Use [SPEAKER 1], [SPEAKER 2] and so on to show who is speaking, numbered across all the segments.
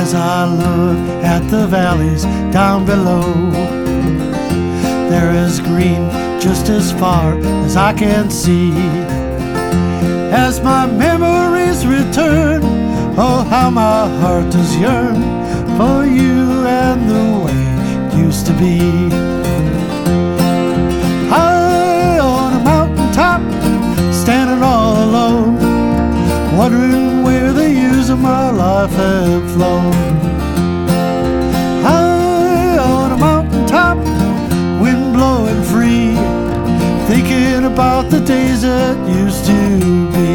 [SPEAKER 1] as I look at the valleys down below. There is green just as far as I can see. As my memories return, oh, how my heart does yearn for you and the way it used to be. High on a mountaintop, standing all alone, wondering where the years of my life have flown. High on a mountaintop, wind blowing free, thinking about the days that used to be.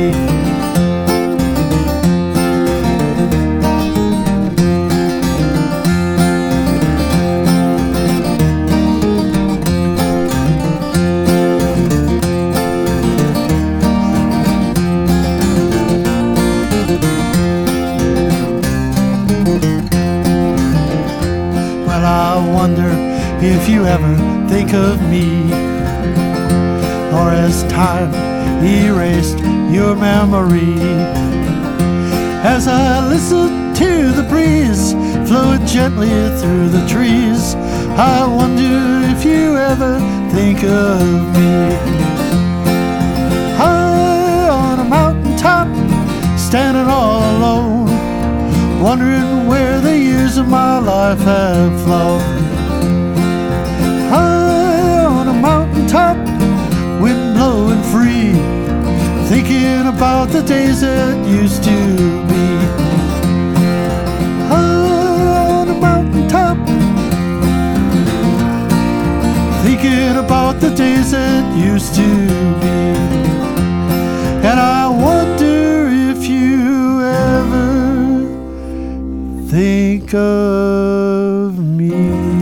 [SPEAKER 1] I wonder if you ever think of me, or as time erased your memory. As I listen to the breeze flowing gently through the trees, I wonder if you ever think of me. High on a mountaintop, standing all alone, wondering where the years of my life have flown. High on a mountaintop, wind blowing free, thinking about the days that used to be. High on a mountaintop, thinking about the days that used to be. And I wonder if you ever think of me.